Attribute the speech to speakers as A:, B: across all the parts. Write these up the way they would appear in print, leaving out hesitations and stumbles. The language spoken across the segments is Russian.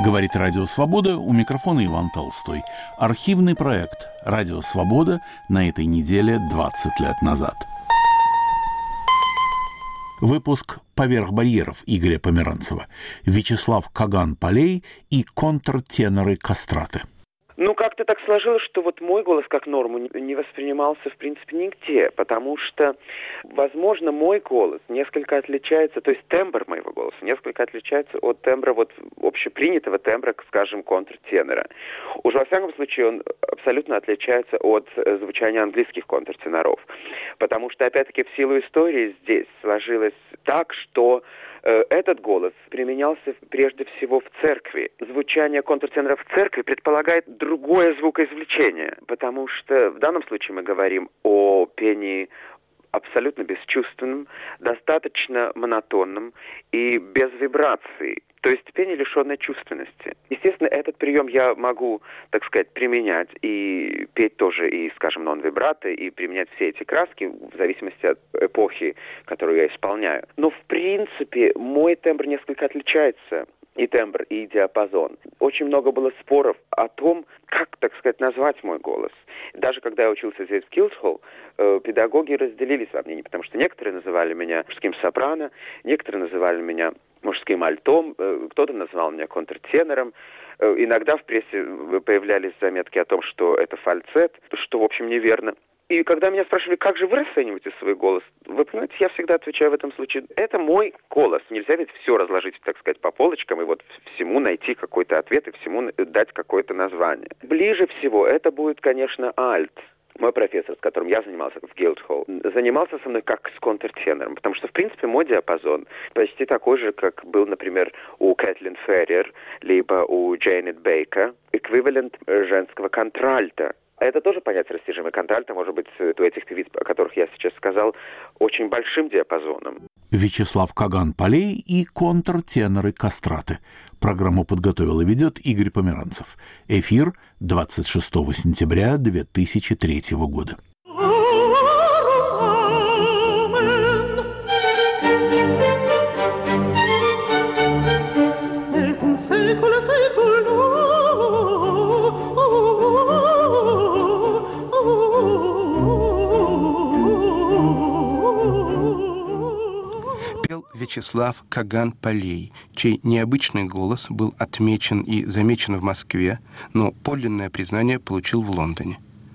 A: Говорит Радио Свобода, у микрофона Иван Толстой. Архивный проект «Радио Свобода» на этой неделе 20 лет назад. Выпуск «Поверх барьеров» Игоря Померанцева, Вячеслав Каган-Полей и контртеноры Кастраты.
B: Как-то так сложилось, что вот мой голос как норму не воспринимался, в принципе, нигде, потому что, возможно, мой голос несколько отличается, то есть тембр моего голоса несколько отличается от тембра, вот общепринятого тембра, скажем, контртенора. Уж во всяком случае он абсолютно отличается от звучания английских контртеноров, потому что, опять-таки, в силу истории здесь сложилось так, что этот голос применялся прежде всего в церкви. Звучание контртенора в церкви предполагает другое звукоизвлечение, потому что в данном случае мы говорим о пении абсолютно бесчувственном, достаточно монотонном и без вибраций. То есть пение, лишенное чувственности. Естественно, этот прием я могу, так сказать, применять и петь тоже и, скажем, нон-вибрато, и применять все эти краски в зависимости от эпохи, которую я исполняю. Но, в принципе, мой тембр несколько отличается. И тембр, и диапазон. Очень много было споров о том, как, так сказать, назвать мой голос. Даже когда я учился здесь в Гилдхолл, педагоги разделились во мнении, потому что некоторые называли меня мужским сопрано, некоторые называли меня мужским альтом, кто-то называл меня контртенором. Иногда в прессе появлялись заметки о том, что это фальцет, что, в общем, неверно. И когда меня спрашивали, как же вы расцениваете свой голос, вы понимаете, я всегда отвечаю в этом случае, это мой голос. Нельзя ведь все разложить, так сказать, по полочкам и вот всему найти какой-то ответ и всему дать какое-то название. Ближе всего это будет, конечно, альт. Мой профессор, с которым я занимался в Гилдхолл, занимался со мной как с контртенором, потому что, в принципе, мой диапазон почти такой же, как был, например, у Кэтлин Феррер, либо у Джейнет Бейкер, эквивалент женского контральта. Это тоже понятие растяжимое. Контральто может быть у этих певиц, о которых я сейчас сказал, очень большим диапазоном.
A: Вячеслав Каган-Полей и контртеноры Кастраты. Программу подготовил и ведет Игорь Померанцев. Эфир 26 сентября 2003 года.
C: Вячеслав Каган-Полей, чей необычный голос был отмечен и замечен в Москве, но подлинное признание получил в Лондоне.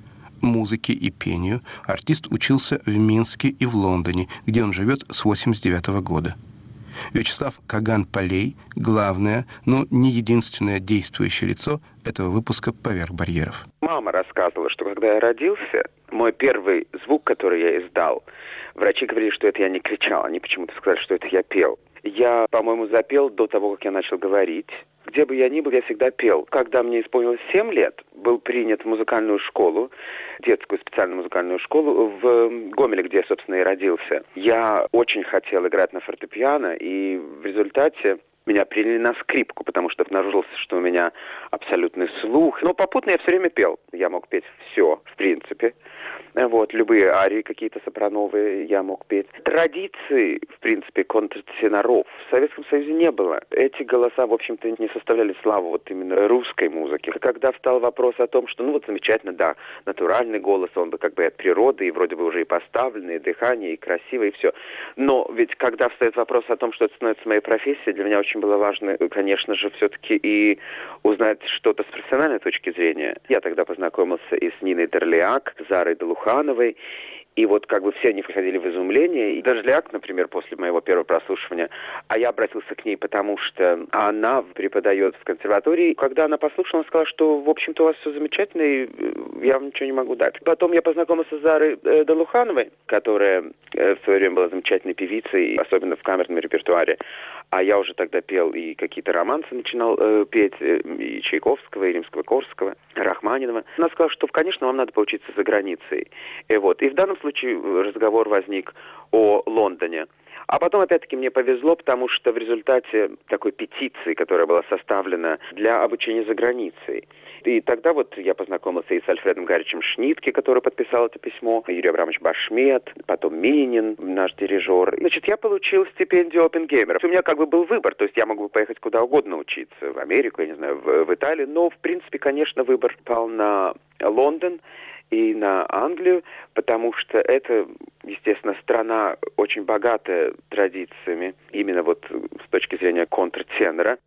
C: Музыке и пению артист учился в Минске и в Лондоне, где он живет с 1989 года. Вячеслав Каган-Полей – главное, но не единственное действующее лицо этого выпуска «Поверх барьеров».
B: Мама рассказывала, что когда я родился, мой первый звук, который я издал, врачи говорили, что это я не кричал. Они почему-то сказали, что это я пел. Я, по-моему, запел до того, как я начал говорить. Где бы я ни был, я всегда пел. Когда мне исполнилось 7 лет, был принят в музыкальную школу, детскую специальную музыкальную школу в Гомеле, где я, собственно, и родился. Я очень хотел играть на фортепиано, и в результате меня приняли на скрипку, потому что обнаружилось, что у меня абсолютный слух. Но попутно я все время пел. Я мог петь все, в принципе. Вот, любые арии какие-то сопрановые я мог петь. Традиции, в принципе, контртеноров в Советском Союзе не было. Эти голоса, в общем-то, не составляли славу вот именно русской музыки. Когда встал вопрос о том, что, замечательно, да, натуральный голос, он бы как бы от природы, и вроде бы уже и поставленный, и дыхание, и красиво, и все. Но ведь когда встает вопрос о том, что это становится моей профессией, для меня очень было важно, конечно же, все-таки и узнать что-то с профессиональной точки зрения. Я тогда познакомился и с Ниной Дерляк, Зарой Долухановой, и вот как бы все они приходили в изумление. И Дерляк, например, после моего первого прослушивания, а я обратился к ней, потому что она преподает в консерватории. Когда она послушала, она сказала, что, в общем-то, у вас все замечательно, и я вам ничего не могу дать. Потом я познакомился с Зарой Долухановой, которая в свое время была замечательной певицей, особенно в камерном репертуаре. А я уже тогда пел и какие-то романсы начинал петь, и Чайковского, и Римского-Корского, Рахманинова. Она сказала, что, конечно, вам надо поучиться за границей. И в данном случае разговор возник о Лондоне. А потом, опять-таки, мне повезло, потому что в результате такой петиции, которая была составлена для обучения за границей. И тогда вот я познакомился и с Альфредом Гаричем Шнитке, который подписал это письмо, Юрий Абрамович Башмет, потом Минин, наш дирижер. Значит, я получил стипендию опенгеймера. У меня как бы был выбор, то есть я могу поехать куда угодно учиться, в Америку, я не знаю, в Италию, но, в принципе, конечно, выбор пал на Лондон и на Англию, потому что это, естественно, страна очень богатая традициями, именно вот с точки зрения контртенора.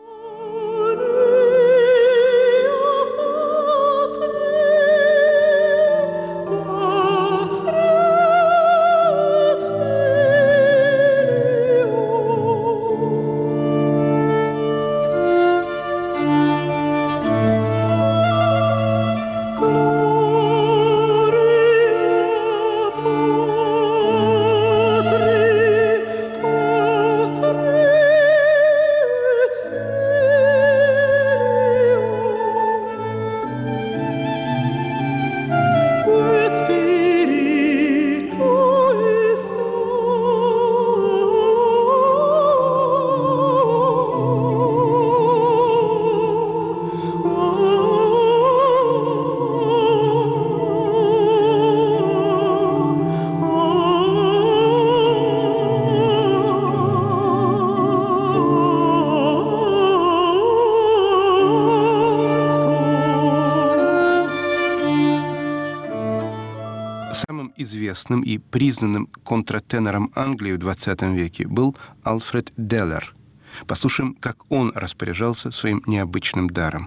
C: Известным и признанным контртенором Англии в XX веке был Альфред Деллер. Послушаем, как он распоряжался своим необычным даром.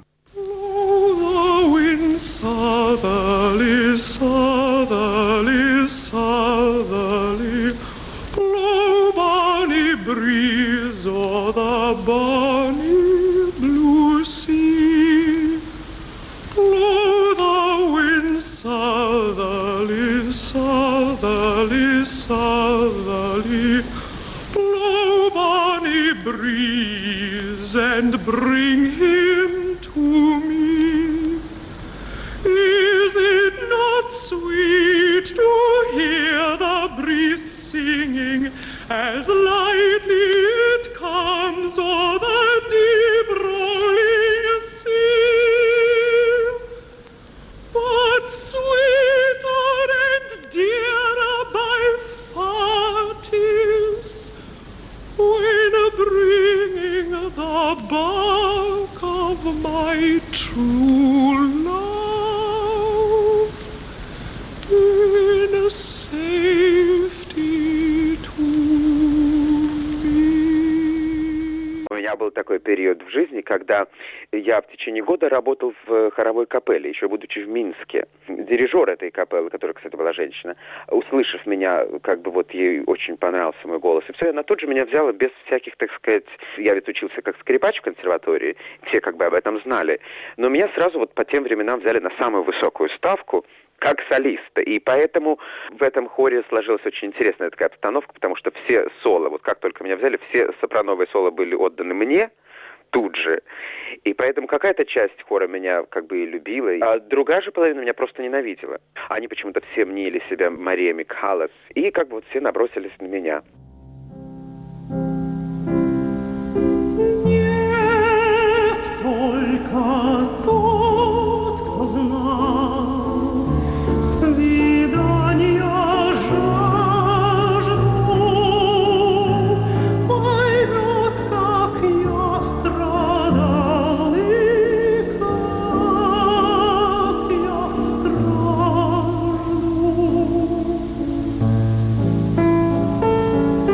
D: Southerly, blow bonny breeze and bring him to me. Is it not sweet to hear the breeze singing as lightly it comes o'er the deep rolling sea? But sweeter and dearer by far 'tis when bringing the bark of my true love in safety to me.
B: У меня был такой период в жизни, когда я в течение года работал в хоровой капелле, еще будучи в Минске. Дирижер этой капеллы, которая, кстати, была женщина, услышав меня, как бы вот ей очень понравился мой голос, и все, она тут же меня взяла без всяких, так сказать, я ведь учился как скрипач в консерватории, все как бы об этом знали, но меня сразу вот по тем временам взяли на самую высокую ставку, как солиста. И поэтому в этом хоре сложилась очень интересная такая обстановка, потому что все соло, вот как только меня взяли, все сопрановые соло были отданы мне тут же. И поэтому какая-то часть хора меня как бы и любила, а другая же половина меня просто ненавидела. Они почему-то все мнили себя Мариями Каллас, и как бы вот все набросились на меня.
D: Нет, только тот, кто знал свидания жажду, поймет, как я страдал и как я стражду.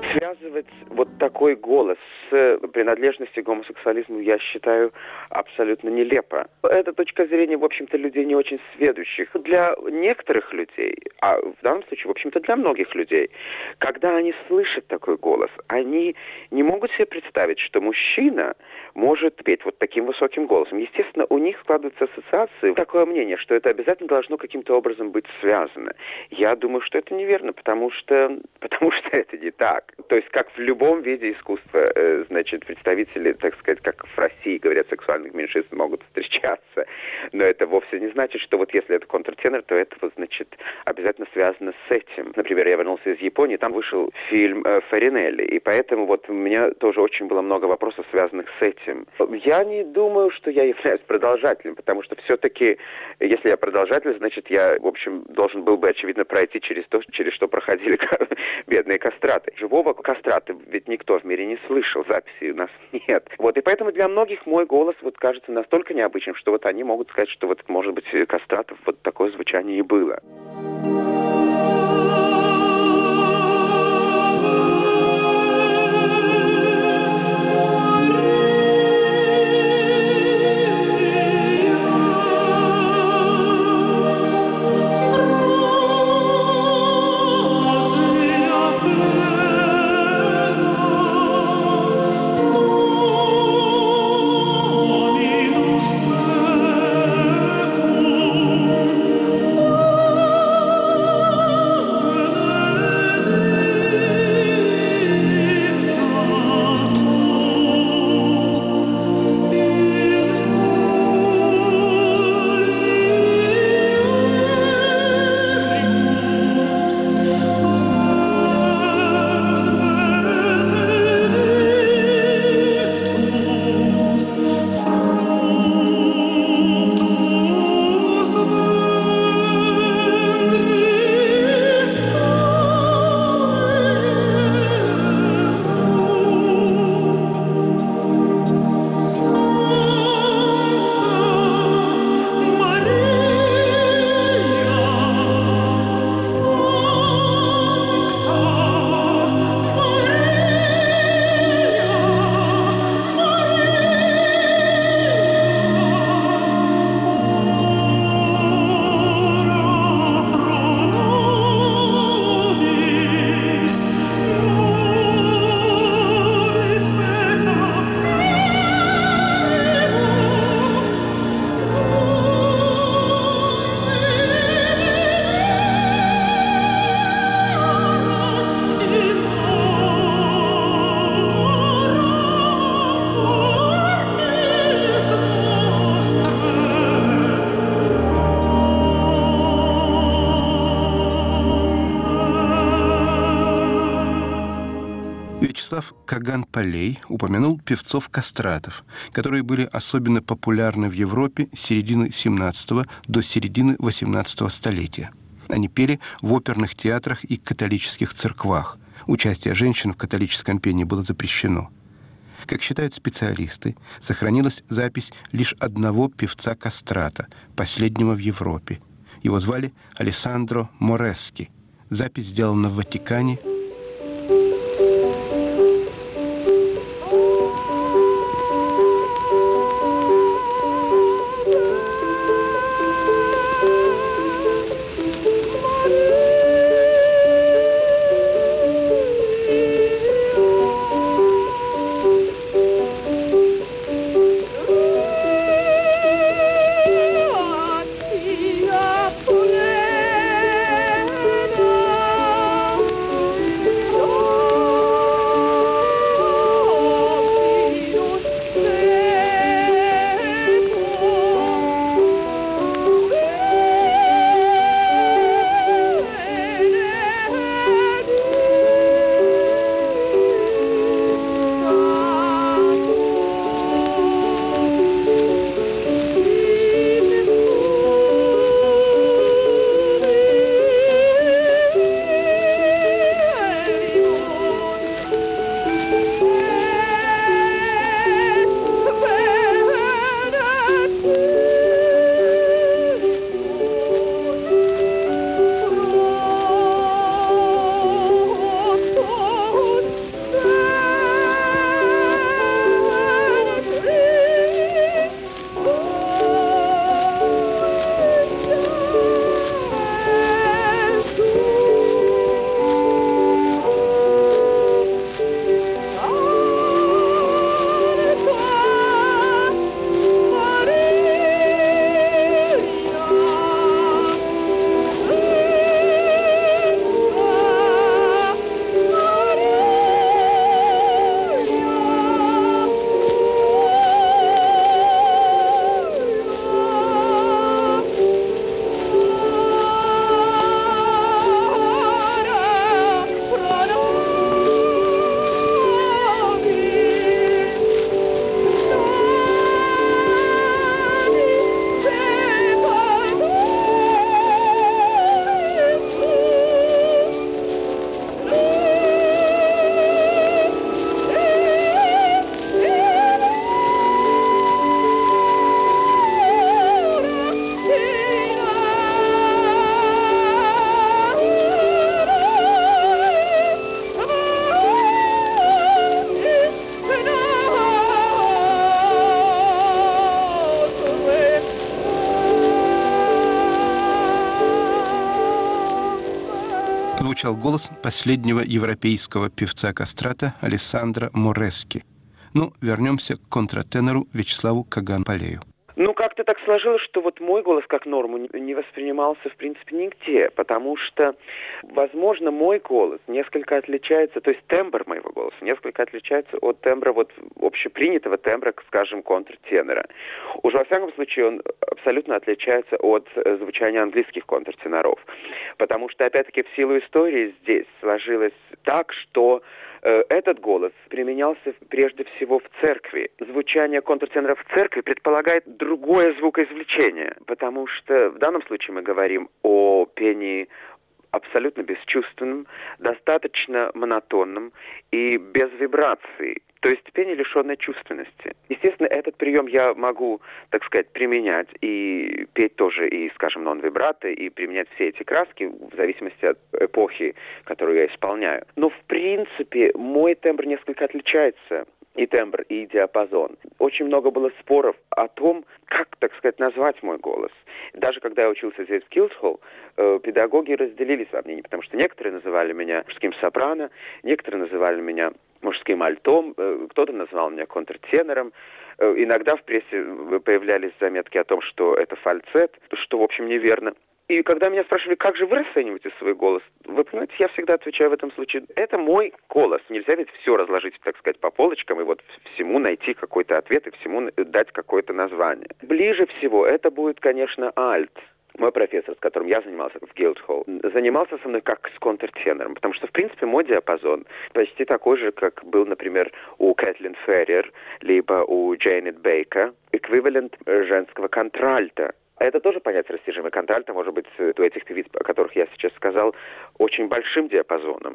B: связывать вот такой голос с принадлежностью к гомосексуализму, я считаю, абсолютно нелепо. Это точка зрения, в общем-то, людей не очень сведущих. Для некоторых людей, а в данном случае, в общем-то, для многих людей, когда они слышат такой голос, они не могут себе представить, что мужчина может петь вот таким высоким голосом. Естественно, у них складываются ассоциации, такое мнение, что это обязательно должно каким-то образом быть связано. Я думаю, что это неверно, потому что это не так. То есть, как в любом виде искусства, значит, представители, так сказать, как в России говорят, сексуальных меньшинств могут встречаться, но это вовсе не значит, что вот если это контртенор, то это, вот, значит, обязательно связано с этим. Например, я вернулся из Японии, там вышел фильм «Фаринелли», и поэтому вот у меня тоже очень было много вопросов, связанных с этим. Я не думаю, что я являюсь продолжателем, потому что все-таки, если я продолжатель, значит, я, в общем, должен был бы, очевидно, пройти через то, через что проходили бедные кастраты. Живого кастрата ведь никто в мире не слышал, записи у нас нет. Вот, и поэтому для многих мой голос вот кажется настолько необычным, что вот они могут сказать, что вот, может быть, кастратов вот такое звучание и было.
C: Вячеслав Каган-Полей упомянул певцов-кастратов, которые были особенно популярны в Европе с середины 17 до середины 18 столетия. Они пели в оперных театрах и католических церквах. Участие женщин в католическом пении было запрещено. Как считают специалисты, сохранилась запись лишь одного певца-кастрата, последнего в Европе. Его звали Алессандро Морески. Запись сделана в Ватикане. звучал голос последнего европейского певца-кастрата Алессандро Морески. Ну, вернемся к контратенору Вячеславу Каган-Полею.
B: Ну, как-то так сложилось, что вот мой голос как норму не воспринимался, в принципе, нигде, потому что, возможно, мой голос несколько отличается, то есть тембр моего голоса несколько отличается от тембра, вот общепринятого тембра, скажем, контртенора. Уж во всяком случае он абсолютно отличается от звучания английских контртеноров, потому что, опять-таки, в силу истории здесь сложилось так, что этот голос применялся прежде всего в церкви. Звучание контртенора в церкви предполагает другое звукоизвлечение, потому что в данном случае мы говорим о пении абсолютно бесчувственном, достаточно монотонном и без вибраций. То есть пение, лишенное чувственности. Естественно, этот прием я могу, так сказать, применять и петь тоже и, скажем, нон-вибрато, и применять все эти краски в зависимости от эпохи, которую я исполняю. Но, в принципе, мой тембр несколько отличается. И тембр, и диапазон. Очень много было споров о том, как, так сказать, назвать мой голос. Даже когда я учился здесь в Гилдхолл, педагоги разделились во мнении, потому что некоторые называли меня мужским сопрано, некоторые называли меня мужским альтом, кто-то называл меня контртенором. Иногда в прессе появлялись заметки о том, что это фальцет, что, в общем, неверно. И когда меня спрашивали, как же вы расцениваете свой голос, вы понимаете, я всегда отвечаю в этом случае, это мой голос. Нельзя ведь все разложить, так сказать, по полочкам и вот всему найти какой-то ответ и всему дать какое-то название. Ближе всего это будет, конечно, альт. Мой профессор, с которым я занимался в Гилдхолл, занимался со мной как с контртенором, потому что, в принципе, мой диапазон почти такой же, как был, например, у Кэтлин Феррер, либо у Джейнет Бейкер, эквивалент женского контральта. Это тоже понятие растяжимое. Контральто может быть у этих певиц, о которых я сейчас сказал, очень большим диапазоном.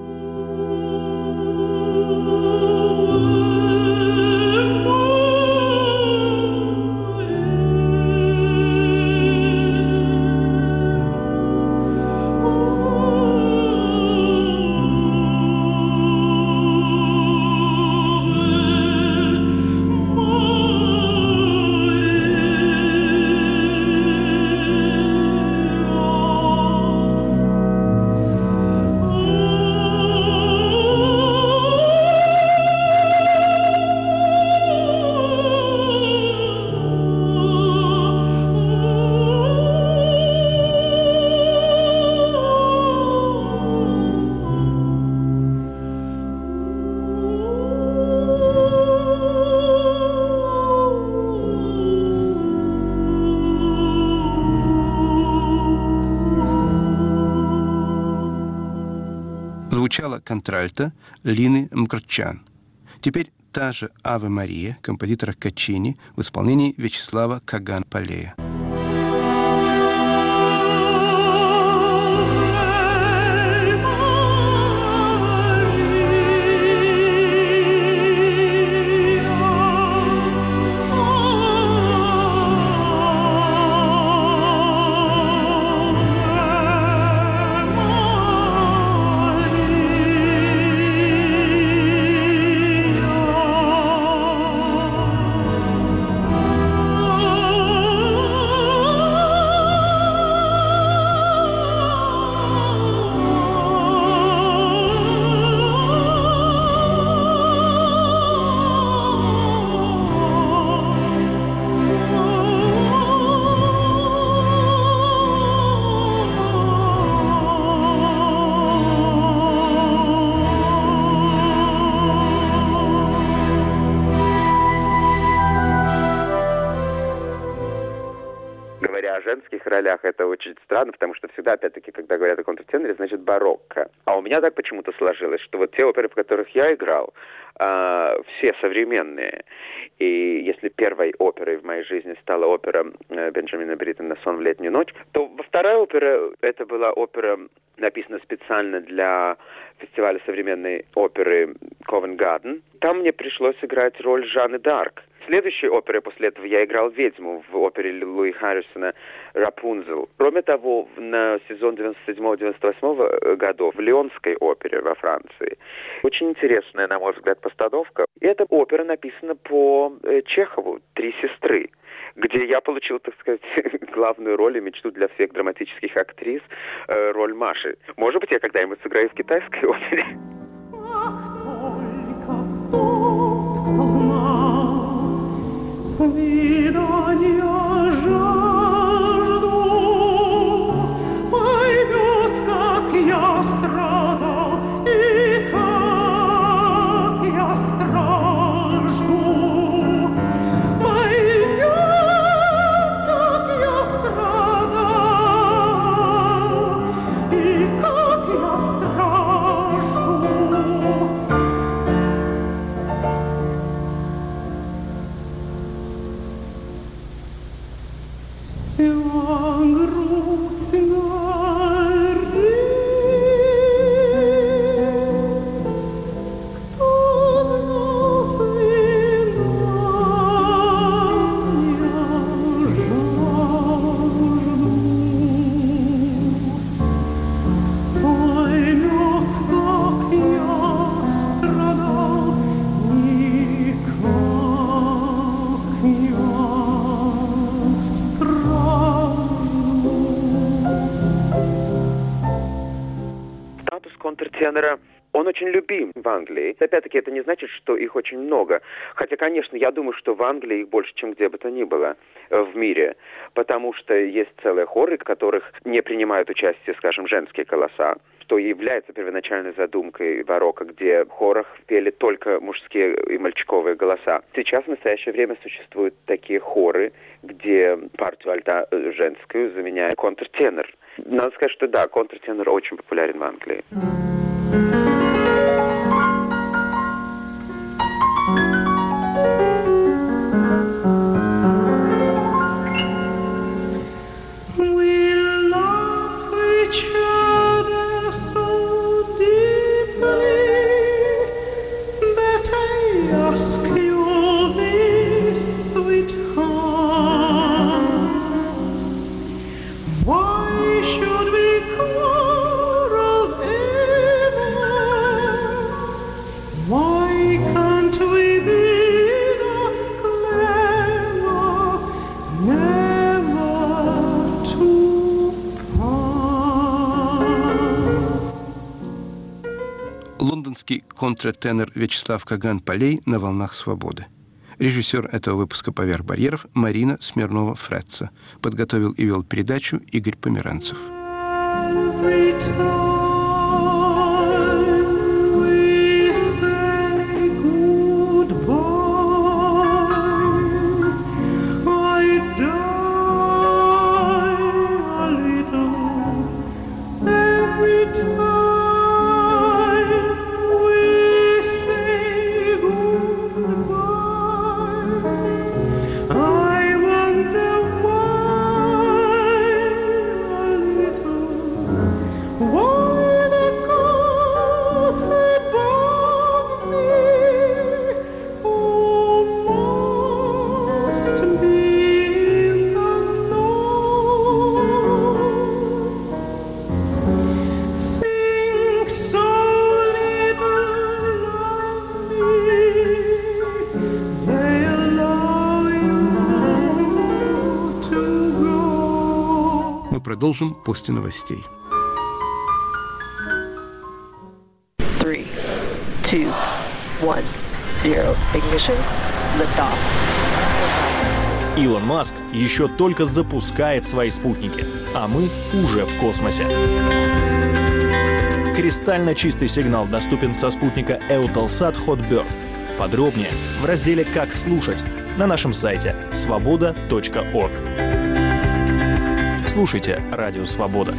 C: Звучала контральто Лины Мкртчян. Теперь та же «Аве Мария» композитора Качини в исполнении Вячеслава Каган-Полея.
B: О женских ролях это очень странно, потому что всегда, опять-таки, когда говорят о контртеноре, значит барокко. А у меня так почему-то сложилось, что вот те оперы, в которых я играл, все современные. И если первой оперой в моей жизни стала опера Бенджамина Бриттена «Сон в летнюю ночь», то вторая опера, это была опера, написана специально для фестиваля современной оперы Ковент-Гарден. Там мне пришлось играть роль Жанны Д'Арк. В следующей опере после этого я играл ведьму в опере Луи Харрисона «Рапунцель». Кроме того, на сезон 97-98 годов в Лионской опере во Франции. Очень интересная, на мой взгляд, постановка. Эта опера написана по Чехову «Три сестры». где я получил, так сказать, главную роль и мечту для всех драматических актрис, роль Маши. Может быть, я когда-нибудь сыграю в китайской опере.
D: Кто знал, свидания жажду, поймет, как я страдал и как я стражду, поймет, как я страдал и как я стражду. Вся грудь горит, кто знал свидания жажду, поймет, как я страдал и как я
B: Статус контртенора, он очень любим в Англии. Опять-таки, это не значит, что их очень много. Хотя, конечно, я думаю, что в Англии их больше, чем где бы то ни было в мире. Потому что есть целые хоры, в которых не принимают участие, скажем, женские голоса, что является первоначальной задумкой барокко, где в хорах пели только мужские и мальчиковые голоса. Сейчас в настоящее время существуют такие хоры, где партию альта женскую заменяет контртенор. Надо сказать, что да, контртенор очень популярен в Англии.
C: Лондонский контртенор Вячеслав Каган-Полей на волнах свободы. Режиссер этого выпуска «Поверх барьеров» Марина Смирнова-Фретца. Подготовил и вел передачу Игорь Померанцев. Продолжим после новостей.
E: 3, 2, 1, 0. Ignition. Liftoff.
F: Илон Маск еще только запускает свои спутники, а мы уже в космосе. Кристально чистый сигнал доступен со спутника Eutelsat Hotbird. Подробнее в разделе «Как слушать» на нашем сайте svoboda.org. Слушайте Радио Свобода.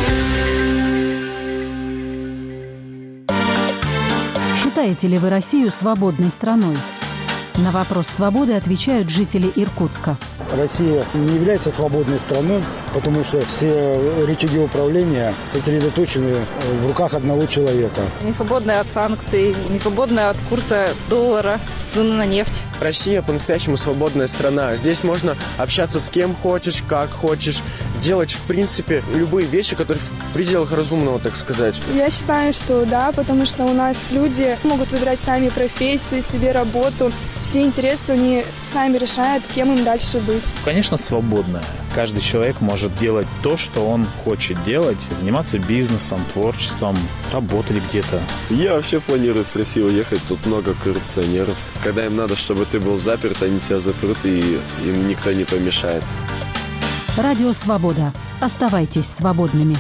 G: Считаете ли вы Россию свободной страной? На вопрос свободы отвечают жители Иркутска.
H: Россия не является свободной страной, потому что все рычаги управления сосредоточены в руках одного человека.
I: Не свободная от санкций, не свободная от курса доллара, цены на нефть.
J: Россия по-настоящему свободная страна. Здесь можно общаться с кем хочешь, как хочешь, делать, в принципе, любые вещи, которые в пределах разумного, так сказать.
K: Я считаю, что да, потому что у нас люди могут выбирать сами профессию, себе работу. Все интересы они сами решают, кем им дальше быть.
L: Конечно, свободная. Каждый человек может делать то, что он хочет делать, заниматься бизнесом, творчеством, работать где-то.
M: Я вообще планирую с России уехать, тут много коррупционеров. Когда им надо, чтобы ты был заперт, они тебя запрут, и им никто не помешает.
G: Радио «Свобода». Оставайтесь свободными.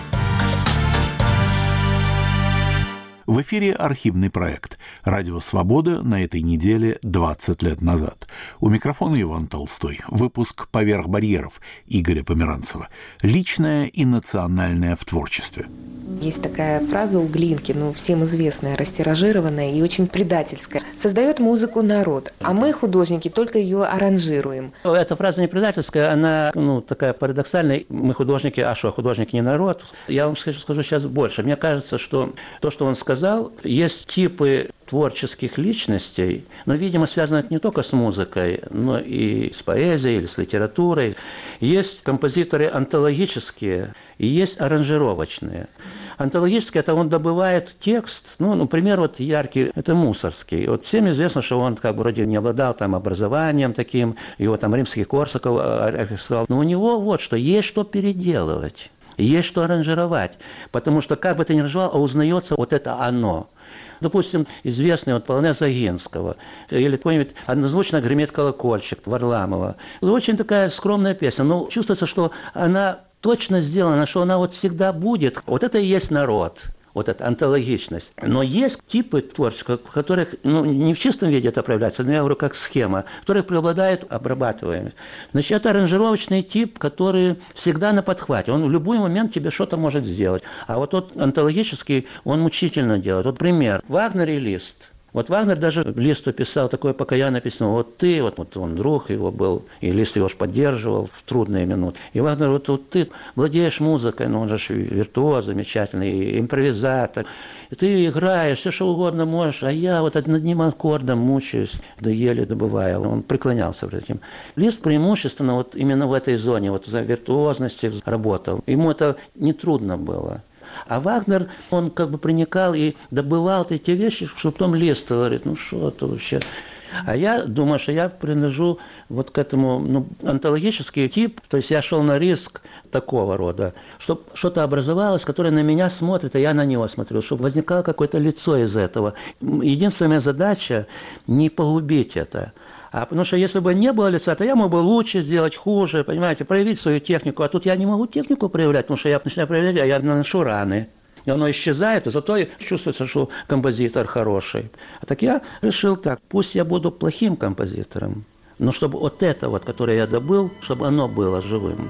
A: В эфире архивный проект «Радио Свобода» на этой неделе 20 лет назад. У микрофона Иван Толстой. Выпуск «Поверх барьеров» Игоря Померанцева. Личное и национальное в творчестве.
N: Есть такая фраза у Глинки, всем известная, растиражированная и очень предательская. Создает музыку народ, а мы, художники, только ее аранжируем.
O: Эта фраза не предательская, она такая парадоксальная. Мы художники, а что, художники не народ? Я вам скажу сейчас больше. Мне кажется, что то, что он сказал, есть типы творческих личностей, но, видимо, связано это не только с музыкой, но и с поэзией или с литературой. Есть композиторы антологические и есть аранжировочные. Антологический – это он добывает текст, например, яркий – это Мусорский. Всем известно, что он вроде не обладал образованием таким, его Римский-Корсаков оркестровал. Но у него что, есть что переделывать, есть что аранжировать, потому что как бы ты ни аранжировал, узнается это оно. Допустим, известный полонез Огинского или какой-нибудь «Однозвучно гремит колокольчик» Варламова. Очень такая скромная песня, но чувствуется, что она точно сделана, что она всегда будет. Это и есть народ. Эта антологичность. Но есть типы творчества, в которых не в чистом виде это проявляется, но я говорю как схема, в которых преобладает обрабатываемость. Значит, это аранжировочный тип, который всегда на подхвате. Он в любой момент тебе что-то может сделать. А тот антологический, он мучительно делает. Пример. Вагнер и Лист. Вагнер даже Листу писал такое покаянное письмо. Ты, он друг его был, и Лист его поддерживал в трудные минуты. И Вагнер, ты владеешь музыкой, он же виртуоз замечательный, импровизатор. И ты играешь, все что угодно можешь, а я над одним аккордом мучаюсь, да еле добываю. Он преклонялся перед этим. Лист преимущественно именно в этой зоне, за виртуозности работал. Ему это нетрудно было. А Вагнер, он проникал и добывал эти вещи, что потом Лист говорит, что это вообще. А я думаю, что я принадлежу к этому антологический тип, то есть я шел на риск такого рода, чтобы что-то образовалось, которое на меня смотрит, а я на него смотрю, чтобы возникало какое-то лицо из этого. Единственная моя задача – не погубить это. Потому что если бы не было лица, то я мог бы лучше сделать, хуже, понимаете, проявить свою технику. А тут я не могу технику проявлять, потому что я начинаю проявлять, а я наношу раны. И оно исчезает, и зато чувствуется, что композитор хороший. А так я решил так, пусть я буду плохим композитором, но чтобы это, которое я добыл, чтобы оно было живым.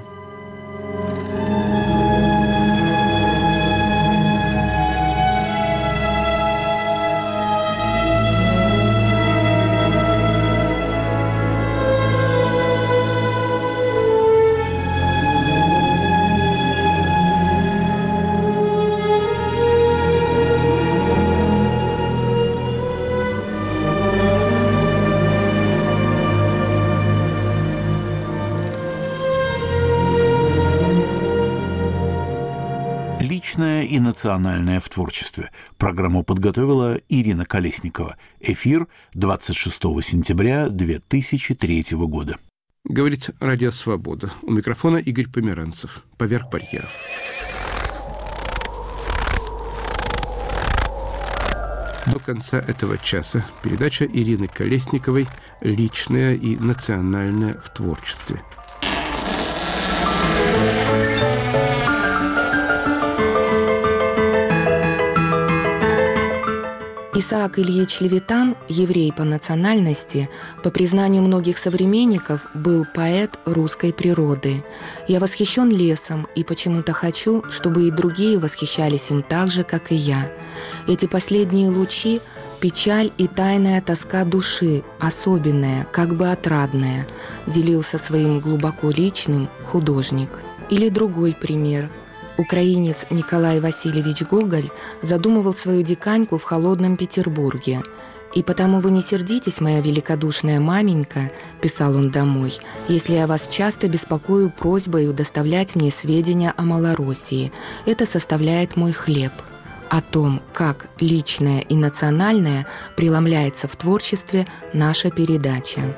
A: Личное и национальное в творчестве. Программу подготовила Ирина Колесникова. Эфир 26 сентября 2003 года.
C: Говорит Радио Свобода. У микрофона Игорь Померанцев. Поверх барьеров. До конца этого часа передача Ирины Колесниковой «Личное и национальное в творчестве».
N: Исаак Ильич Левитан, еврей по национальности, по признанию многих современников, был поэт русской природы. Я восхищен лесом и почему-то хочу, чтобы и другие восхищались им так же, как и я. Эти последние лучи – печаль и тайная тоска души, особенная, как бы отрадная, делился своим глубоко личным художник. Или другой пример – украинец Николай Васильевич Гоголь задумывал свою диканьку в холодном Петербурге. «И потому вы не сердитесь, моя великодушная маменька», – писал он домой, «если я вас часто беспокою просьбой доставлять мне сведения о Малороссии. Это составляет мой хлеб». О том, как личное и национальное преломляется в творчестве, наша передача.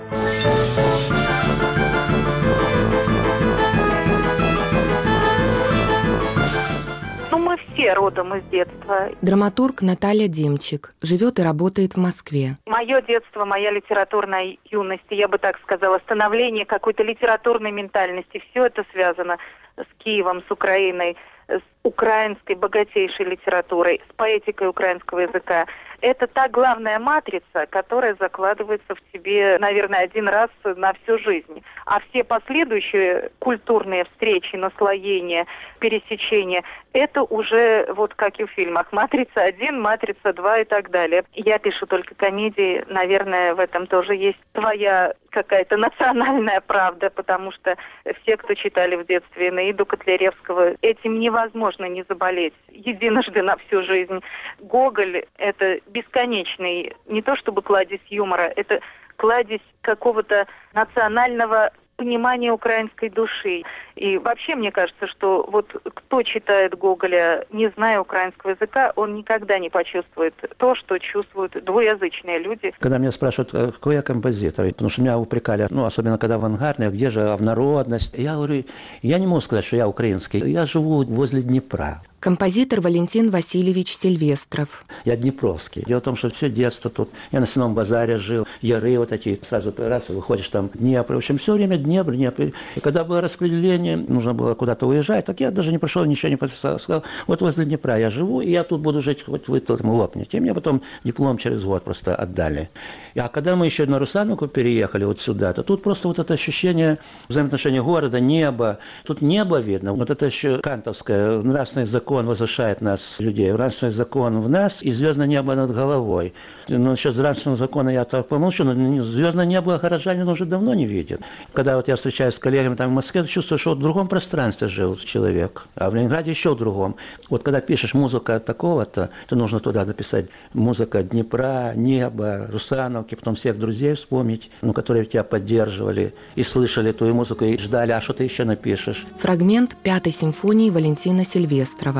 P: Мы все родом из детства.
N: Драматург Наталья Демчик живет и работает в Москве.
P: Мое детство, моя литературная юность, я бы так сказала, становление какой-то литературной ментальности, все это связано с Киевом, с Украиной, с украинской богатейшей литературой, с поэтикой украинского языка. Это та главная матрица, которая закладывается в тебе, наверное, один раз на всю жизнь. А все последующие культурные встречи, наслоения, пересечения, это уже вот как и в фильмах. Матрица 1, матрица 2 и так далее. Я пишу только комедии, наверное, в этом тоже есть твоя какая-то национальная правда, потому что все, кто читали в детстве Энеиду Котляревского, этим невозможно не заболеть единожды на всю жизнь. Гоголь – это бесконечный, не то чтобы кладезь юмора, это кладезь какого-то национального понимания украинской души. И вообще, мне кажется, что вот кто читает Гоголя, не зная украинского языка, он никогда не почувствует то, что чувствуют двуязычные люди.
O: Когда меня спрашивают, какой я композитор, потому что меня упрекали, особенно когда авангардные, где же народность, я говорю, я не могу сказать, что я украинский, я живу возле Днепра.
N: Композитор Валентин Васильевич Сильвестров.
O: Я днепровский. Дело в том, что все детство тут. Я на Сенном базаре жил, яры вот эти, сразу раз выходишь там Днепр. В общем, все время Днепр. И когда было распределение, нужно было куда-то уезжать, так я даже не пришел, ничего не подписал. Сказал, вот возле Днепра я живу, и я тут буду жить, хоть вы там лопнете. И мне потом диплом через год просто отдали. А когда мы еще на Русановку переехали вот сюда, то тут просто вот это ощущение взаимоотношения города, неба. Тут небо видно. Вот это еще кантовское, нравственный закон возвышает нас, людей. Нравственный закон в нас и звездное небо над головой. Но насчет нравственного закона я так помолчу, но звездное небо горожанин уже давно не видит. Когда вот я встречаюсь с коллегами там в Москве, я чувствую, что в другом пространстве жил человек, а в Ленинграде еще в другом. Вот когда пишешь музыка такого-то, то нужно туда написать музыка Днепра, неба, Русановки, потом всех друзей вспомнить, которые тебя поддерживали и слышали твою музыку и ждали, а что ты еще напишешь.
N: Фрагмент 5-й симфонии Валентина Сильвестрова.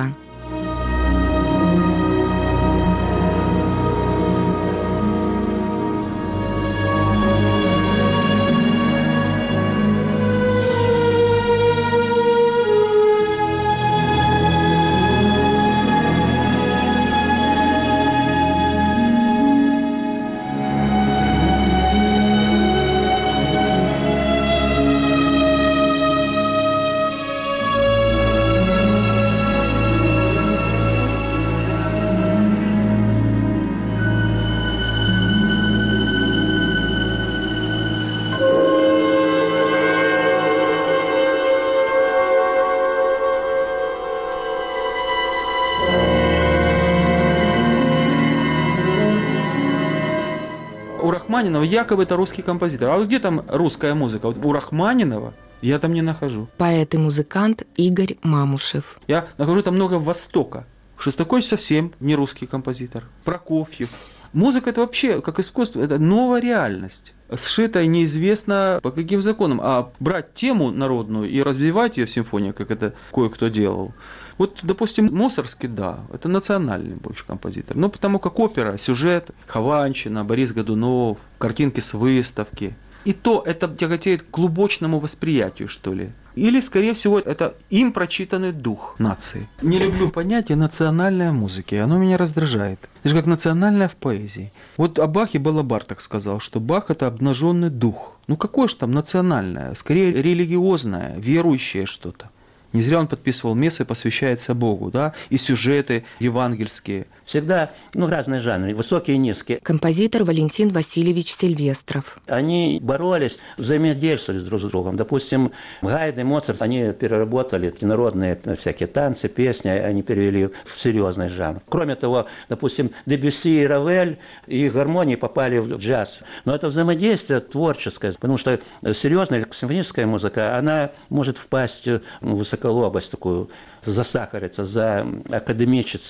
Q: У Рахманинова якобы это русский композитор. А вот где там русская музыка? Вот у Рахманинова я там не нахожу.
N: Поэт и музыкант Игорь Мамушев.
Q: Я нахожу там много Востока. Шостакович совсем не русский композитор. Прокофьев. Музыка – это вообще, как искусство, это новая реальность, сшитая неизвестно по каким законам. А брать тему народную и развивать ее в симфонии, как это кое-кто делал. Вот, допустим, Мусоргский, да, это национальный больше композитор. Но потому как опера, сюжет, Хованщина, Борис Годунов, картинки с выставки. И то это тяготеет к глубочному восприятию, что ли. Или, скорее всего, это им прочитанный дух нации. Не люблю понятие национальной музыки, оно меня раздражает. Это же как национальная в поэзии. Вот о Бахе Балабар так сказал, что Бах – это обнаженный дух. Ну какое же там национальное? Скорее религиозное, верующее что-то. Не зря он подписывал мессы, посвящается Богу, да, и сюжеты евангельские.
O: Всегда, разные жанры, высокие и низкие.
N: Композитор Валентин Васильевич Сильвестров.
O: Они боролись, взаимодействовали друг с другом. Допустим, Гайдн и Моцарт, они переработали народные всякие танцы, песни, они перевели в серьезный жанр. Кроме того, допустим, Дебюсси и Равель, их гармонии попали в джаз. Но это взаимодействие творческое, потому что серьезная симфоническая музыка, она может впасть в высоколобость такую, засахариться, заакадемичиться.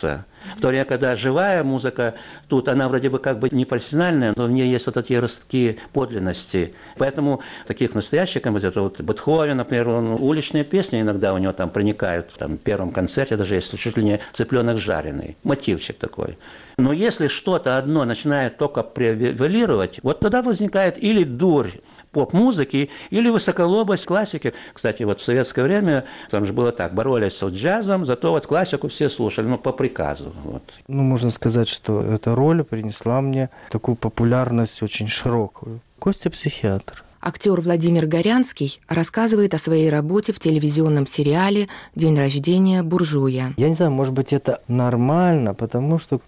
O: В то время, когда живая музыка, тут она вроде бы как бы не профессиональная, но в ней есть вот эти ростки подлинности. Поэтому таких настоящих композиторов, вот Бетховен, например, уличные песни иногда у него там проникают в первом концерте, даже если чуть ли не цыпленок жареный, мотивчик такой. Но если что-то одно начинает только превалировать, вот тогда возникает или дурь поп-музыки, или высоколобость классики. Кстати, вот в советское время там же было так, боролись с джазом, зато вот классику все слушали, по приказу. Вот.
R: Можно сказать, что эта роль принесла мне такую популярность очень широкую. Костя психиатр.
N: Актер Владимир Горянский рассказывает о своей работе в телевизионном сериале «День рождения буржуя».
R: Я не знаю, может быть, это нормально, потому что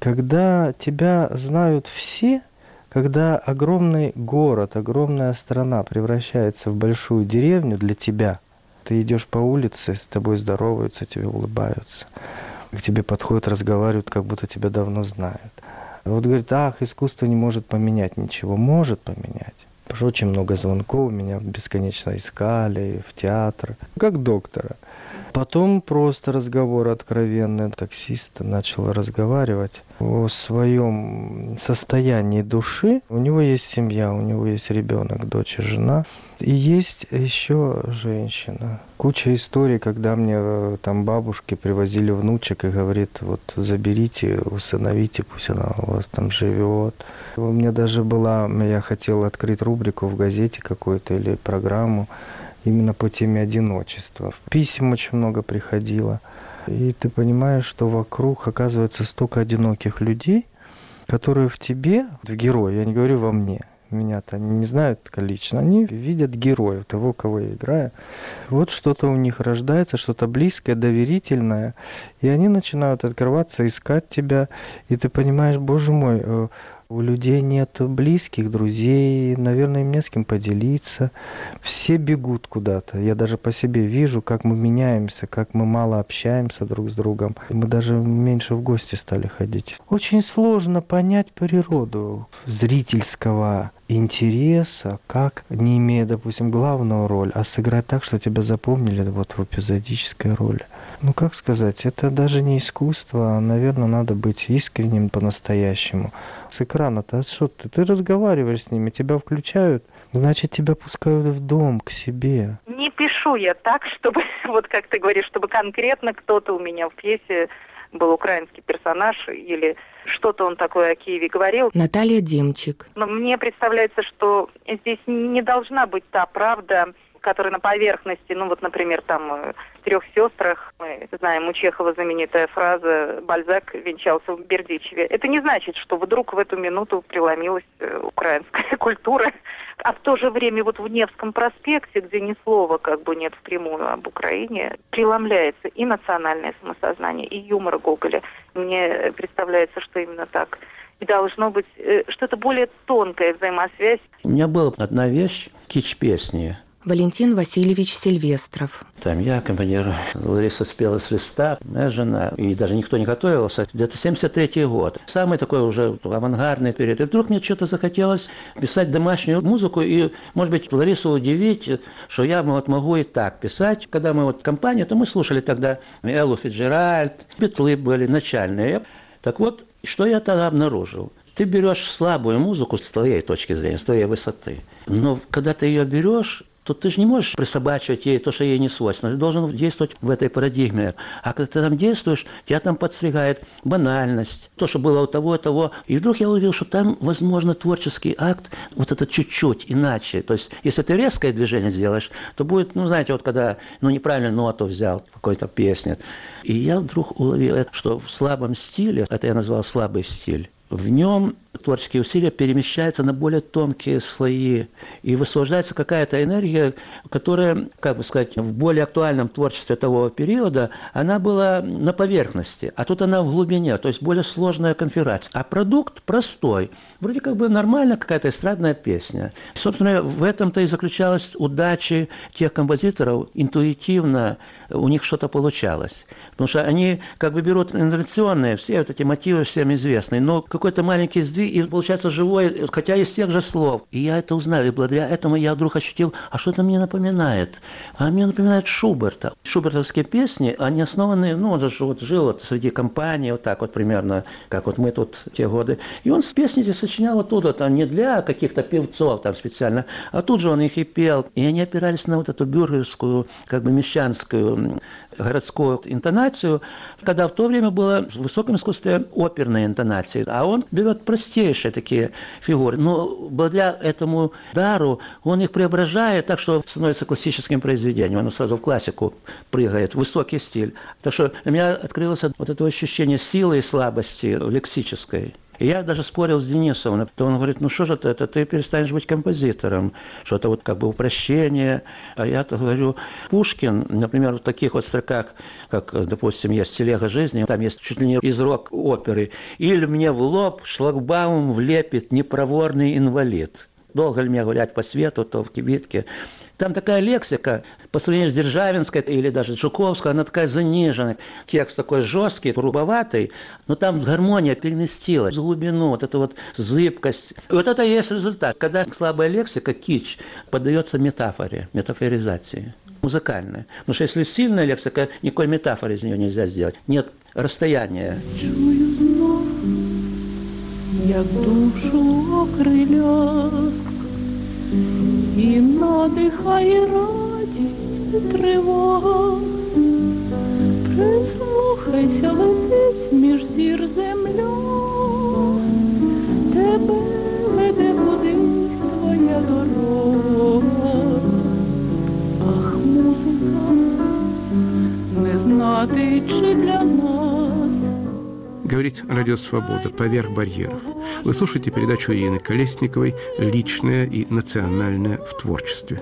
R: когда тебя знают все, когда огромный город, огромная страна превращается в большую деревню для тебя, ты идешь по улице, с тобой здороваются, тебе улыбаются, к тебе подходят, разговаривают, как будто тебя давно знают. Вот говорит, искусство не может поменять ничего. Может поменять. Потому что очень много звонков, меня бесконечно искали в театр, как доктора. Потом просто разговор откровенный. Таксист начал разговаривать о своем состоянии души. У него есть семья, у него есть ребенок, дочь и жена. И есть еще женщина. Куча историй, когда мне там бабушки привозили внучек и говорит, вот заберите, усыновите, пусть она у вас там живет. У меня даже я хотел открыть рубрику в газете какой-то или программу именно по теме одиночества. Писем очень много приходило. И ты понимаешь, что вокруг оказывается столько одиноких людей, которые в тебе, в герое, я не говорю во мне, меня-то не знают лично, они видят героя, того, кого я играю. Вот что-то у них рождается, что-то близкое, доверительное, и они начинают открываться, искать тебя, и ты понимаешь, боже мой, у людей нет близких, друзей, наверное, им не с кем поделиться. Все бегут куда-то. Я даже по себе вижу, как мы меняемся, как мы мало общаемся друг с другом. Мы даже меньше в гости стали ходить. Очень сложно понять природу зрительского интереса, как, не имея, допустим, главную роль, а сыграть так, что тебя запомнили вот в эпизодической роли. Как сказать, это даже не искусство, а, наверное, надо быть искренним по-настоящему. С экрана-то что ты? Ты разговариваешь с ними, тебя включают, значит, тебя пускают в дом, к себе.
P: Не пишу я так, чтобы, вот как ты говоришь, чтобы конкретно кто-то у меня в пьесе был украинский персонаж или что-то он такое о Киеве говорил.
N: Наталья Демчик.
P: Но мне представляется, что здесь не должна быть та правда, которая на поверхности, например, там в «Трех сестрах», мы знаем, у Чехова знаменитая фраза «Бальзак венчался в Бердичеве». Это не значит, что вдруг в эту минуту преломилась украинская культура. А в то же время вот в Невском проспекте, где ни слова как бы нет впрямую об Украине, преломляется и национальное самосознание, и юмор Гоголя. Мне представляется, что именно так. И должно быть что-то более тонкая взаимосвязь.
O: У меня была одна вещь, кич-песни.
N: Валентин Васильевич Сильвестров.
O: Там я аккомпанирую. Лариса спела с листа, моя жена, и даже никто не готовился. Где-то 73-й год. Самый такой уже авангардный период. И вдруг мне что-то захотелось писать домашнюю музыку и, может быть, Ларису удивить, что я могу и так писать. Когда мы компания, то мы слушали тогда Эллу Фицджеральд, Битлы были начальные. Так вот, что я тогда обнаружил? Ты берешь слабую музыку с твоей точки зрения, с твоей высоты. Но когда ты ее берешь, то ты же не можешь присобачивать ей то, что ей не свойственно. Ты должен действовать в этой парадигме. А когда ты там действуешь, тебя там подстригает банальность, то, что было у того и того. И вдруг я увидел, что там, возможно, творческий акт вот это чуть-чуть иначе. То есть, если ты резкое движение сделаешь, то будет, знаете, вот когда неправильную ноту взял в какой-то песне. И я вдруг уловил, что в слабом стиле, это я назвал слабый стиль, в нем творческие усилия перемещаются на более тонкие слои, и высвобождается какая-то энергия, которая, в более актуальном творчестве того периода, она была на поверхности, а тут она в глубине, то есть более сложная конфигурация. А продукт простой, вроде нормально какая-то эстрадная песня. Собственно, в этом-то и заключалась удача тех композиторов, интуитивно у них что-то получалось. Потому что они берут инерционные, все вот эти мотивы всем известные, но какой-то маленький сдвиг, и получается живой, хотя из тех же слов. И я это узнал, и благодаря этому я вдруг ощутил, а что это мне напоминает? А мне напоминает Шуберта. Шубертовские песни, они основаны, ну, он же вот жил вот среди компаний, вот так вот примерно, как вот мы тут в те годы. И он песни эти сочинял оттуда, там, не для каких-то певцов там специально, а тут же он их и пел. И они опирались на вот эту бюргерскую, как бы мещанскую, городскую интонацию, когда в то время было в высоком искусстве оперные интонации. А он берет простейшие такие фигуры. Но благодаря этому дару он их преображает так, что становится классическим произведением. Оно сразу в классику прыгает, высокий стиль. Так что у меня открылось вот это ощущение силы и слабости лексической. И я даже спорил с Денисовым, то он говорит, ну что же это, ты перестанешь быть композитором, что это вот как бы упрощение. А я-то говорю, Пушкин, например, в таких вот строках, как, допустим, есть «Телега жизни», там есть чуть ли не из рок-оперы, «Иль мне в лоб шлагбаум влепит непроворный инвалид». Долго ли мне гулять по свету, то в кибитке. Там такая лексика, по сравнению с Державинской или даже Жуковской, она такая заниженная. Текст такой жесткий, грубоватый, но там гармония переместилась в глубину, вот эту вот зыбкость. И вот это и есть результат. Когда слабая лексика, кич, поддается метафоре, метафоризации музыкальной. Потому что если сильная лексика, никакой метафоры из нее нельзя сделать. Нет расстояния.
D: Чую знов, як душу окриля, і надихає радість тривога. Прислухайся, летить між зір земля, тебе веде кудись твоя дорога. Ах, музика, не знати, чи для нас.
C: Говорит Радио Свобода «Поверх барьеров». Вы слушаете передачу Ирины Колесниковой «Личное и национальное в творчестве».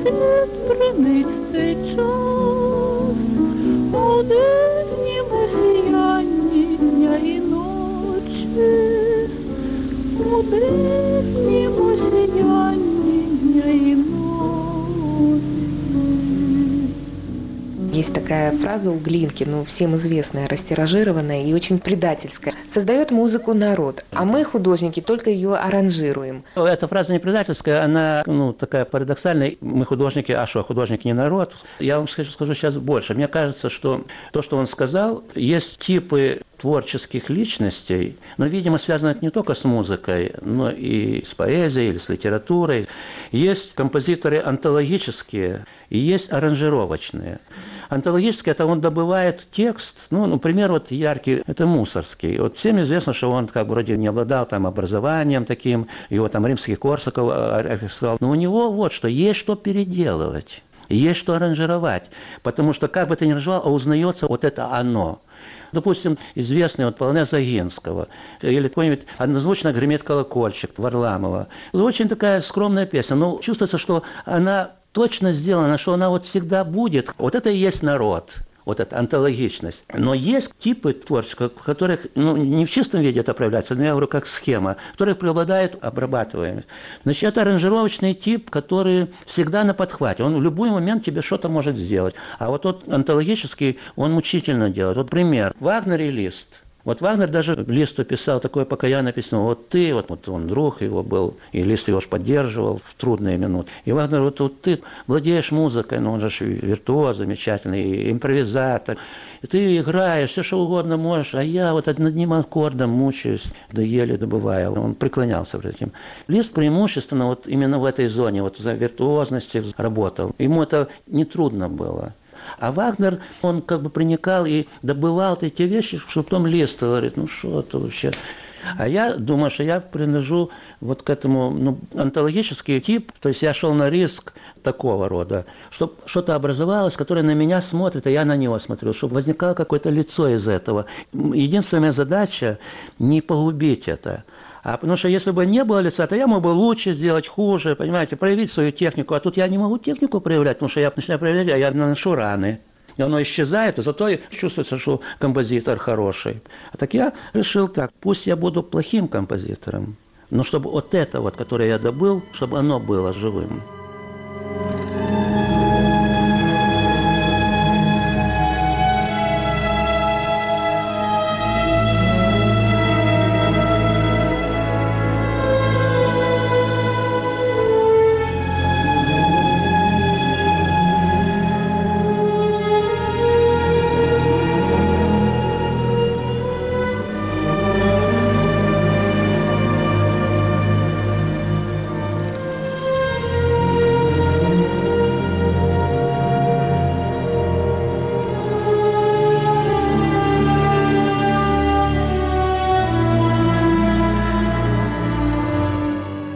N: Есть такая фраза у Глинки, ну, всем известная, растиражированная и очень предательская. Создает музыку народ, а мы, художники, только ее аранжируем.
O: Эта фраза не предательская, она, ну, такая парадоксальная. Мы художники, а что, художники не народ? Я вам скажу сейчас больше. Мне кажется, что то, что он сказал, есть типы творческих личностей, но, видимо, связано это не только с музыкой, но и с поэзией или с литературой. Есть композиторы онтологические и есть аранжировочные. Онтологический – это он добывает текст, ну, например, вот яркий – это Мусорский. Вот всем известно, что он как бы вроде не обладал там образованием таким, его там Римский-Корсаков архивировал. Но у него вот что, есть что переделывать, есть что аранжировать, потому что как бы ты ни аранжировал, а узнается вот это оно. Допустим, известный вот полонез Огинского или какой-нибудь однозвучно гремит колокольчик Варламова. Очень такая скромная песня, но чувствуется, что она точно сделана, что она вот всегда будет. Вот это и есть народ, вот эта онтологичность. Но есть типы творчества, в которых, ну, не в чистом виде это проявляется, но я говорю как схема, в которых преобладает обрабатываемость. Значит, это аранжировочный тип, который всегда на подхвате. Он в любой момент тебе что-то может сделать. А вот тот онтологический, он мучительно делает. Вот пример. Вагнер и Лист. Вот Вагнер даже Листу писал такое покаянное письмо. Вот ты, вот он друг его был, и Лист его ж поддерживал в трудные минуты. И Вагнер, вот ты владеешь музыкой, но он же виртуоз замечательный, импровизатор. И ты играешь, все что угодно можешь, а я вот над одним аккордом мучаюсь, да еле добываю. Он преклонялся перед этим. Лист преимущественно вот именно в этой зоне, вот за виртуозности работал. Ему это нетрудно было. А Вагнер, он как бы проникал и добывал эти вещи, что потом Лист говорит, ну что это вообще. А я думаю, что я принадлежу вот к этому, ну, онтологический тип, то есть я шел на риск такого рода, чтобы что-то образовалось, которое на меня смотрит, а я на него смотрю, чтобы возникало какое-то лицо из этого. Единственная моя задача – не погубить это. А потому что если бы не было лица, то я мог бы лучше сделать, хуже, понимаете, проявить свою технику. А тут я не могу технику проявлять, потому что я начинаю проявлять, а я наношу раны. И оно исчезает, и зато чувствуется, что композитор хороший. А так я решил так, пусть я буду плохим композитором, но чтобы вот это вот, которое я добыл, чтобы оно было живым.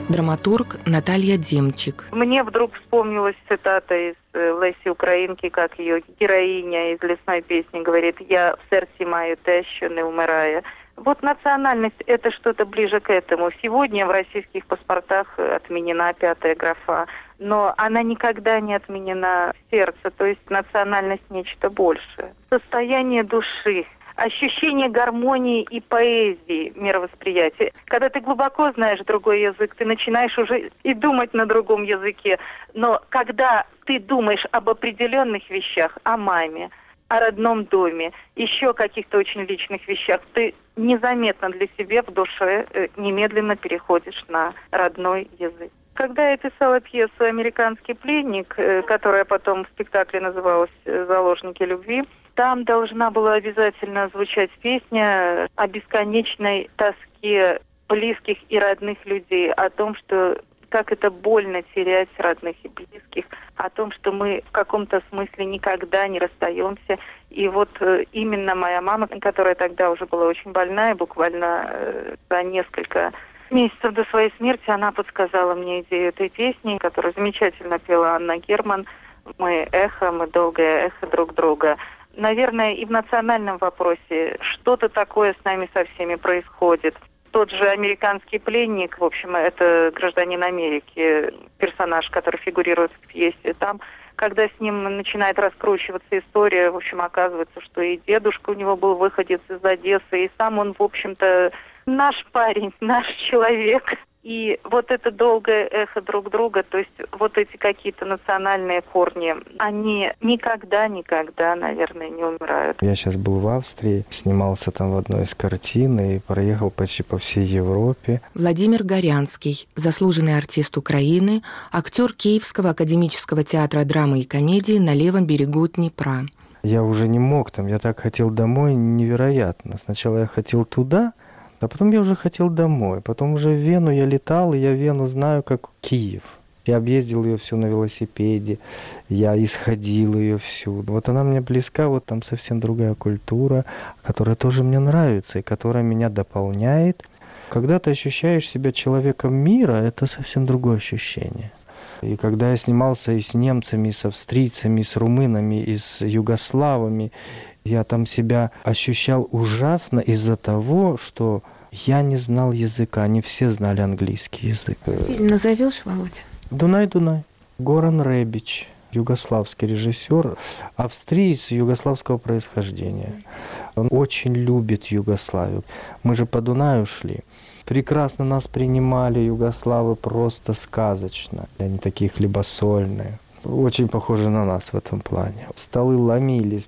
N: драматург Наталья Демчик.
P: Мне вдруг вспомнилась цитата из Лесі Українки, как ее героиня из «Лесной песни» говорит: «Я в сердце маю те, що не вмирає». Вот национальность – это что-то ближе к этому. Сегодня в российских паспортах отменена 5-я графа, но она никогда не отменена в сердце, то есть национальность – нечто большее. Состояние души, ощущение гармонии и поэзии мировосприятия. Когда ты глубоко знаешь другой язык, ты начинаешь уже и думать на другом языке. Но когда ты думаешь об определенных вещах, о маме, о родном доме, еще о каких-то очень личных вещах, ты незаметно для себя в душе немедленно переходишь на родной язык. Когда я писала пьесу «Американский пленник», которая потом в спектакле называлась «Заложники любви», там должна была обязательно звучать песня о бесконечной тоске близких и родных людей, о том, что как это больно терять родных и близких, о том, что мы в каком-то смысле никогда не расстаемся. И вот именно моя мама, которая тогда уже была очень больная, буквально за несколько месяцев до своей смерти, она подсказала мне идею этой песни, которую замечательно пела Анна Герман. «Мы эхо, мы долгое эхо друг друга». Наверное, и в национальном вопросе что-то такое с нами со всеми происходит. Тот же «Американский пленник», в общем, это гражданин Америки, персонаж, который фигурирует в пьесе. Там, когда с ним начинает раскручиваться история, в общем, оказывается, что и дедушка у него был выходец из Одессы, и сам он, в общем-то, наш парень, наш человек. И вот это долгое эхо друг друга, то есть вот эти какие-то национальные корни, они никогда, наверное, не умирают.
R: Я сейчас был в Австрии, снимался там в одной из картин и проехал почти по всей Европе.
N: Владимир Горянский, заслуженный артист Украины, актер Киевского академического театра драмы и комедии на левом берегу Днепра.
R: Я уже не мог там, я так хотел домой, невероятно. Сначала я хотел туда, а потом я уже хотел домой. Потом уже в Вену я летал, и я Вену знаю как Киев. Я объездил ее всю на велосипеде, я исходил ее всю. Вот она мне близка, вот там совсем другая культура, которая тоже мне нравится и которая меня дополняет. Когда ты ощущаешь себя человеком мира, это совсем другое ощущение. И когда я снимался и с немцами, и с австрийцами, и с румынами, и с югославами, я там себя ощущал ужасно из-за того, что я не знал языка, они все знали английский язык.
N: Фильм назовешь, Володя?
R: «Дунай, Дунай». Горан Ребич, югославский режиссер, австриец югославского происхождения. Он очень любит Югославию. Мы же по Дунаю шли. Прекрасно нас принимали югославы, просто сказочно. Они такие хлебосольные. Очень похожи на нас в этом плане. Столы ломились.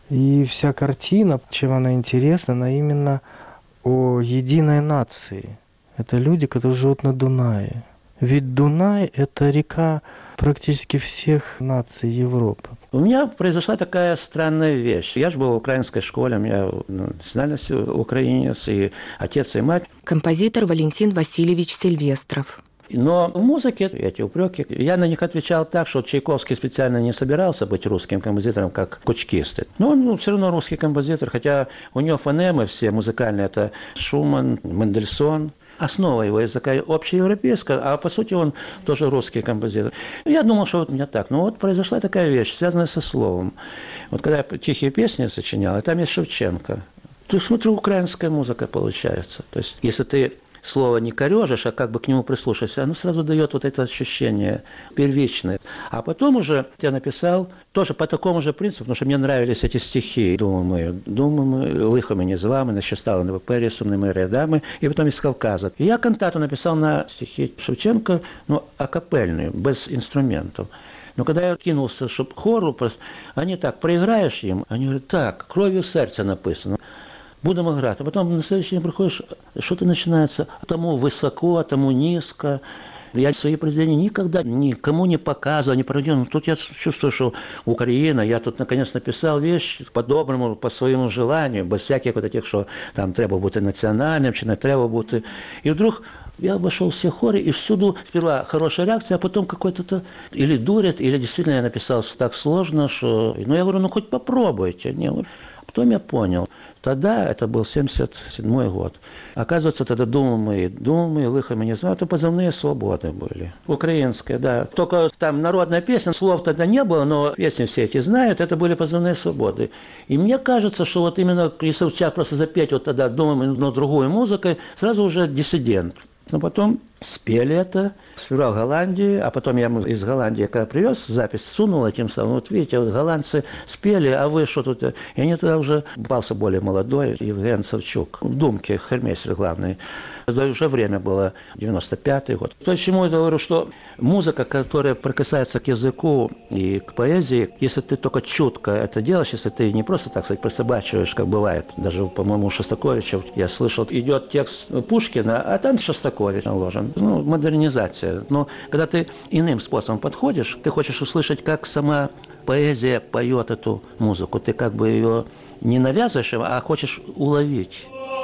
R: И вся картина, чем она интересна, она именно о единой нации. Это люди, которые живут на Дунае. Ведь Дунай – это река практически всех наций Европы.
O: У меня произошла такая странная вещь. Я же был в украинской школе, у меня национальность украинец, и отец, и мать.
N: Композитор Валентин Васильевич Сильвестров.
O: Но в музыке эти упреки, я на них отвечал так, что Чайковский специально не собирался быть русским композитором, как кучкисты. Но он все равно русский композитор, хотя у него фонемы все музыкальные, это Шуман, Мендельсон. Основа его языка общеевропейская, а по сути он тоже русский композитор. Я думал, что у меня так. Но вот произошла такая вещь, связанная со словом. Вот когда я тихие песни сочинял, и там есть Шевченко. Ты смотри, украинская музыка получается. То есть если ты слово не корежишь, а как бы к нему прислушаешься, оно сразу дает вот это ощущение первичное. А потом уже я написал тоже по такому же принципу, потому что мне нравились эти стихи. Думаю, лихо мені з вами, не що стало на папері сумними рядами, і потім із Кавказа. І я кантату написал на стихи Шевченко, акапельную, без инструментов. Но когда я кинулся, чтобы хору, они так, проиграешь им, они говорят, так, кровью сердца написано. Будемо грати. А потом на следующий день приходишь, что-то начинается, тому высоко, тому низко. Я свои произведения никогда никому не показывал, не проводил. Но тут я чувствую, что Украина, я тут наконец написал вещь по-доброму, по своему желанию, без всяких вот этих, что там треба бути національним, чи не треба бути. И вдруг я обошел все хоры, и всюду сперва хорошая реакция, а потом какой-то или дурят, или действительно я написал так сложно, что... Ну, я говорю, хоть попробуйте. Потом я понял, тогда, это был 77-й год, оказывается, тогда «Думай, лихо меня знаю», это позывные «Свободы» были. Украинские, да. Только там народная песня, слов тогда не было, но песни все эти знают, это были позывные «Свободы». И мне кажется, что вот именно, если у тебя просто запеть вот тогда «Думай», но другой музыкой, сразу уже диссидент. Но потом спели это, сыграл в Голландии, а потом я ему из Голландии, когда привез запись, сунул этим самым. Вот видите, вот голландцы спели, а вы что тут? И они тогда уже попался более молодой, Евген Савчук, в Думке, хормейстер главный. Это уже время было, 95-й год. То есть, чему я говорю, что музыка, которая прикасается к языку и к поэзии, если ты только чутко это делаешь, если ты не просто, так сказать, присобачиваешь, как бывает, даже, по-моему, у Шостаковича, я слышал, идет текст Пушкина, а там Шостакович наложен. Ну, модернизация. Но когда ты иным способом подходишь, ты хочешь услышать, как сама поэзия поет эту музыку. Ты как бы ее не навязываешь, а хочешь уловить.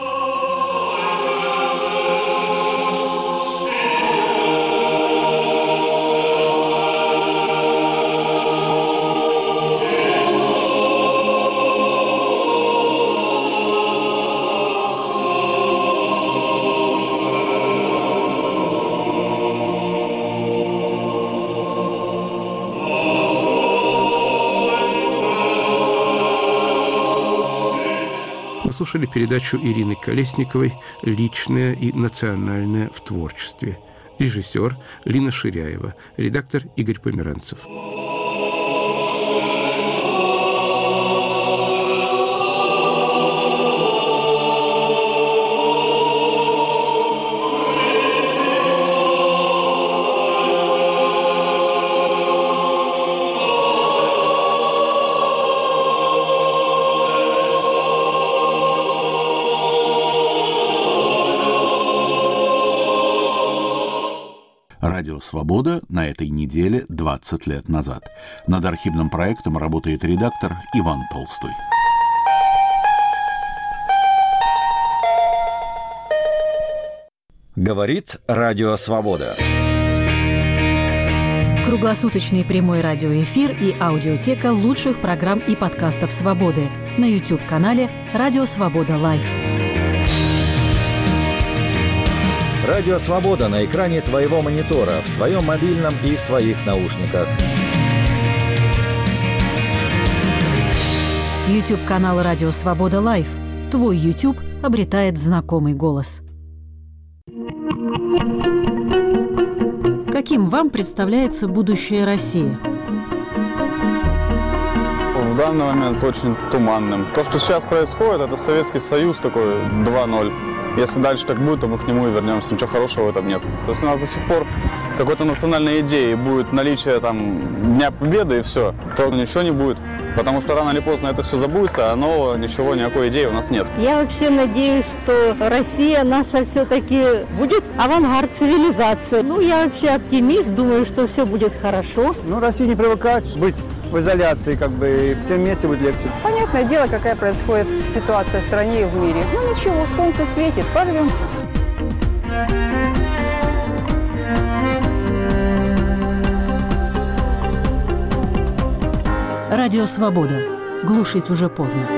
C: Вы слушали передачу Ирины Колесниковой «Личное и национальное в творчестве». Режиссер Лина Ширяева, редактор Игорь Померанцев.
A: Радио «Свобода» на этой неделе 20 лет назад. Над архивным проектом работает редактор Иван Толстой.
S: Говорит Радио «Свобода».
G: Круглосуточный прямой радиоэфир и аудиотека лучших программ и подкастов «Свободы» на YouTube-канале «Радио Свобода Лайв».
S: Радио «Свобода» на экране твоего монитора, в твоем мобильном и в твоих наушниках.
G: YouTube-канал «Радио Свобода Лайв». Твой YouTube обретает знакомый голос. Каким вам представляется будущее России?
T: В данный момент очень туманным. То, что сейчас происходит, это Советский Союз такой 2.0. Если дальше так будет, то мы к нему и вернемся. Ничего хорошего в этом нет. Если у нас до сих пор какой-то национальной идеи будет наличие там Дня Победы и все, то ничего не будет. Потому что рано или поздно это все забудется, а нового ничего, никакой идеи у нас нет.
U: Я вообще надеюсь, что Россия наша все-таки будет авангард цивилизации. Ну, я вообще оптимист, думаю, что все будет хорошо.
V: Ну, России не привыкать быть в изоляции, как бы, и всем вместе будет легче.
W: Понятное дело, какая происходит ситуация в стране и в мире. Ну ничего, солнце светит, порвемся.
G: Радио «Свобода». Глушить уже поздно.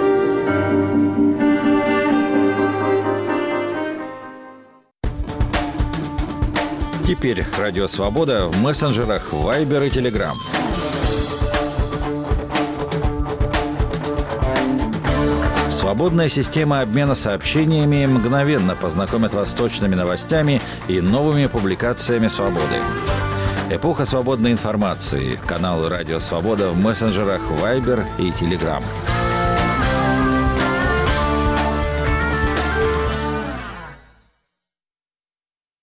S: Теперь Радио «Свобода» в мессенджерах Viber и Telegram. Свободная система обмена сообщениями мгновенно познакомит вас с точными новостями и новыми публикациями «Свободы». Эпоха свободной информации. Канал «Радио Свобода» в мессенджерах Viber и Telegram.